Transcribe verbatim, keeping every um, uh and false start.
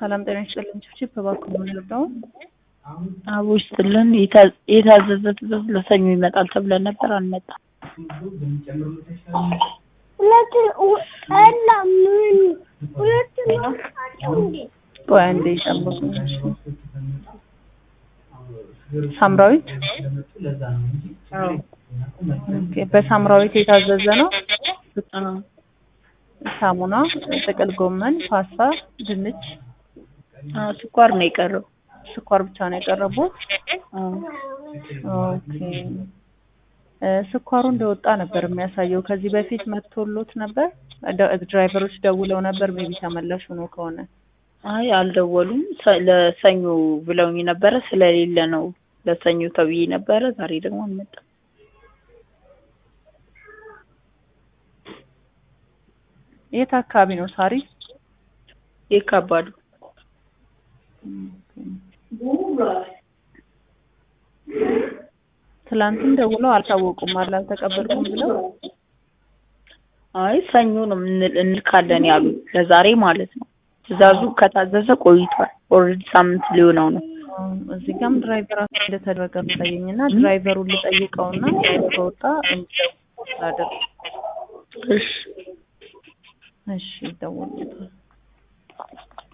ሰላም ጤና ይስጥልኝ። ቺፕ እባክዎ ምን ልርዳው? አቦ ይስጥልን። የታዘዘ ትዕዛዝ ለሰኞ ይመጣል ተብለን ነበር፣ አልመጣም። ሁለት እና ምን ሁለት ነው እንዴ? ቆይ አንዴ ይጠብቁኝ። እሺ ሳምራዊት አዎ ኦኬ። በሳምራዊት የታዘዘ ነው። አዎ ሳሙና፣ ጥቅል ጎመን፣ ፓስታ፣ ድንች፣ አዎ ስኳር ነው የቀረው። ስኳር ብቻ ነው የቀረበው። አዎ ኦኬ። ስኳሩ እንደወጣ ነበር የሚያሳየው። ከዚህ በፊት መጥቶሎት ነበር? ድራይቨሮች ደውለው ነበር? ሜቢ ተመላሽ ሆኖ ከሆነ አይ አልደወሉም። ለሰኞ ብለውኝ ነበረ፣ ስለሌለ ነው ለሰኞ ተብዬ ነበረ። ዛሬ ደግሞ አልመጣም። የት አካባቢ ነው? ሳሪ የካባዱ ትላንትም ደውለው አልታወቁም አለ አልተቀበልኩም ብለው። አይ ሰኞ ነው እንልካለን ያሉ ለዛሬ ማለት ነው። ትዕዛዙ ከታዘዘ ቆይቷል። ኦልሬዲ ሳምንት ሊሆነው ነው። እዚህ ጋርም ድራይቨር እንደተደረገ ታየኝና ድራይቨሩን ልጠይቀውና ከወጣ እንዴት አደረገ? እሺ እሺ ደውልልኝ።